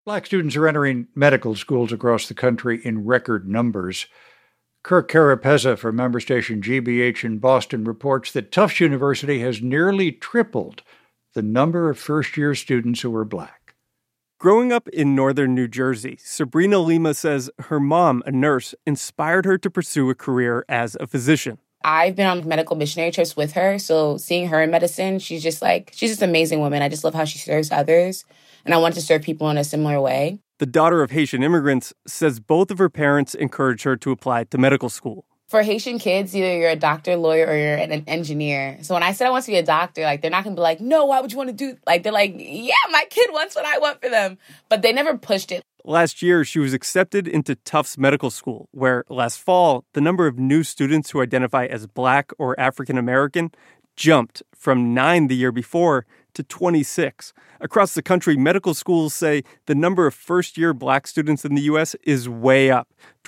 Black students are entering medical schools across the country in record numbers. Kirk Carapezza from member station GBH in Boston reports that Tufts University has nearly tripled the number of first-year students who are Black. Growing up in northern New Jersey, Sabrina Lima says her mom, a nurse, inspired her to pursue a career as a physician. I've been on medical missionary trips with her, so seeing her in medicine, she's just an amazing woman. I just love how she serves others, and I want to serve people in a similar way. The daughter of Haitian immigrants says both of her parents encouraged her to apply to medical school. For Haitian kids, either you're a doctor, lawyer, or you're an engineer. So when I said I want to be a doctor, they're not going to be like, no, why would you want to do... they're like, yeah, my kid wants what I want for them. But they never pushed it. Last year, she was accepted into Tufts Medical School, where last fall, the number of new students who identify as Black or African American jumped from 9 the year before to 26. Across the country, medical schools say the number of first-year Black students in the U.S. is way up,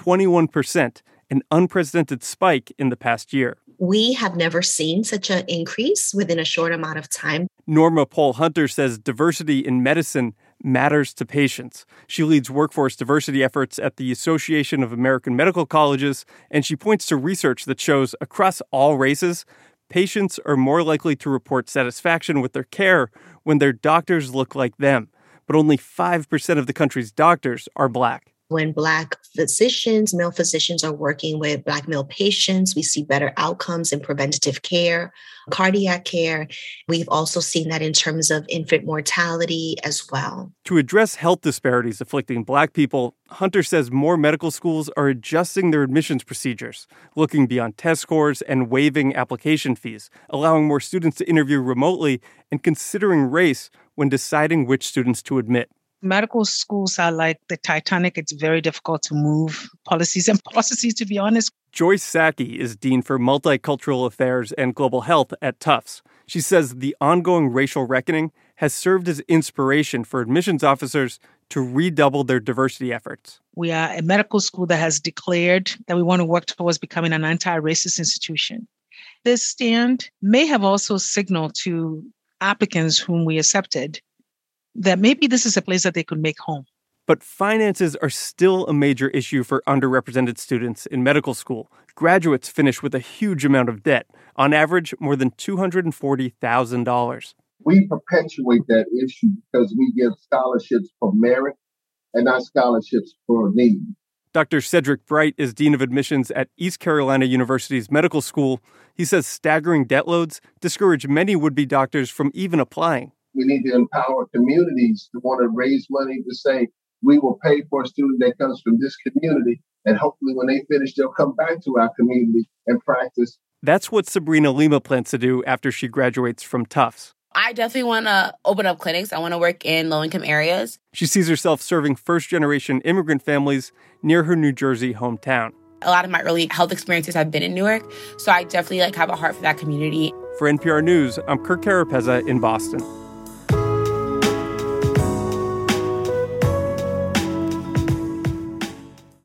21%, an unprecedented spike in the past year. We have never seen such an increase within a short amount of time. Norma Pohl-Hunter says diversity in medicine matters to patients. She leads workforce diversity efforts at the Association of American Medical Colleges, and she points to research that shows across all races, patients are more likely to report satisfaction with their care when their doctors look like them. But only 5% of the country's doctors are Black. When Black physicians, male physicians are working with Black male patients, we see better outcomes in preventative care, cardiac care. We've also seen that in terms of infant mortality as well. To address health disparities afflicting Black people, Hunter says more medical schools are adjusting their admissions procedures, looking beyond test scores and waiving application fees, allowing more students to interview remotely and considering race when deciding which students to admit. Medical schools are like the Titanic. It's very difficult to move policies and processes, to be honest. Joyce Sacchi is Dean for Multicultural Affairs and Global Health at Tufts. She says the ongoing racial reckoning has served as inspiration for admissions officers to redouble their diversity efforts. We are a medical school that has declared that we want to work towards becoming an anti-racist institution. This stand may have also signaled to applicants whom we accepted that maybe this is a place that they could make home. But finances are still a major issue for underrepresented students in medical school. Graduates finish with a huge amount of debt, on average more than $240,000. We perpetuate that issue because we give scholarships for merit and not scholarships for need. Dr. Cedric Bright is Dean of Admissions at East Carolina University's Medical School. He says staggering debt loads discourage many would-be doctors from even applying. We need to empower communities to want to raise money to say, we will pay for a student that comes from this community, and hopefully when they finish, they'll come back to our community and practice. That's what Sabrina Lima plans to do after she graduates from Tufts. I definitely want to open up clinics. I want to work in low-income areas. She sees herself serving first-generation immigrant families near her New Jersey hometown. A lot of my early health experiences have been in Newark, so I definitely have a heart for that community. For NPR News, I'm Kirk Carapezza in Boston.